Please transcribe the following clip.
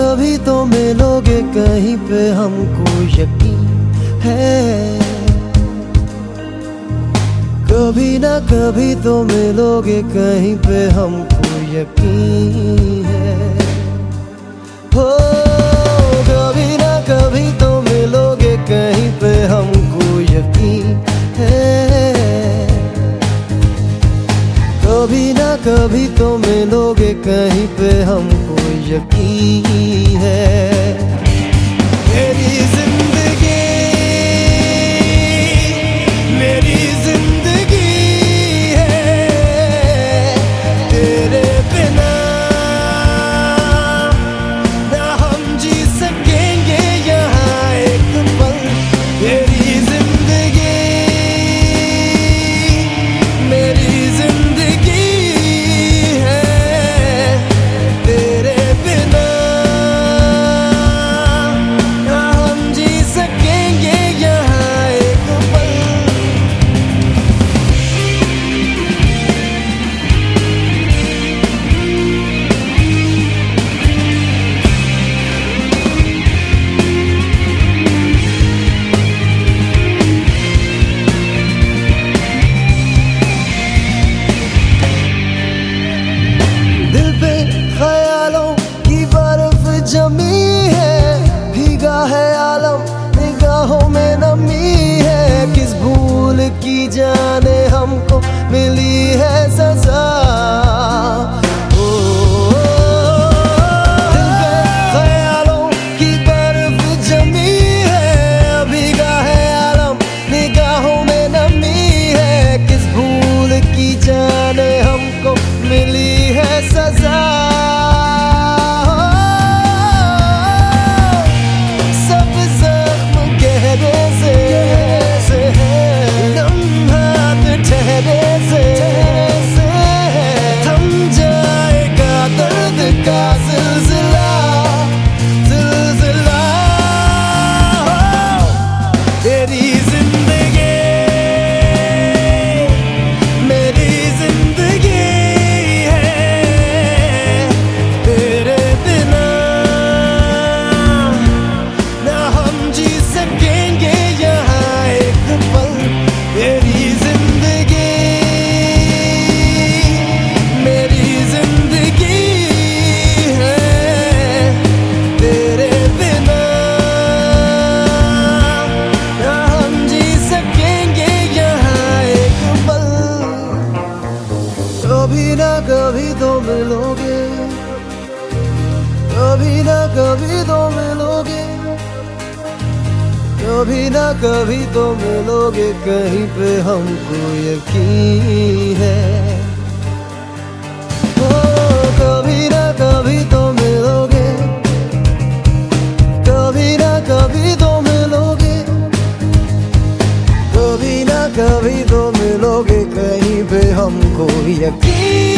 कभी तो मिलोगे कहीं पे, हमको यकीन है। कभी ना कभी तो मिलोगे कहीं पे, हमको यकीन है। हो कभी ना कभी तो मिलोगे कहीं पे, हमको यकीन है। कभी ना कभी तो मिलोगे कहीं पे, हमको यकीन है। मेरी जिंदगी मेरी जिंदगी है, तेरे बिना ना हम जी सकेंगे यहाँ एक पल। मेरी जिंदगी मेरी जिंदगी है, तेरे बिना ना हम जी सकेंगे यहाँ एक पल। दिल पे ख्यालों की बर्फ जमी है, भीगा है आलम निगाहों में नमी है। किस भूल की जाने हमको मिली है सजा। ओ, दिल पे ख्यालों की बर्फ जमी है, भीगा है आलम निगाहों में नमी है। किस भूल की जाने हमको मिली है सजा। सब जख्म गहरे से है, लम्हात ठहरे से थम जाएगा दर्द का सिलसिला सिलसिला। तेरी जिंदगी मेरी जिंदगी है, तेरे बिना ना हम जी सकेंगे यहाँ एक पल। तेरी जिंदगी मेरी जिंदगी है, तेरे बिना ना हम जी सकेंगे यहाँ एक पल। कभी ना कभी तो मिलोगे, कभी ना कभी तो मिलोगे, कभी ना कभी तो मिलोगे कहीं पे, हमको यकीन है। ओ कभी ना कभी तो मिलोगे, कभी ना कभी तो मिलोगे, कभी ना कभी तो मिलोगे कहीं पे, हमको यकीन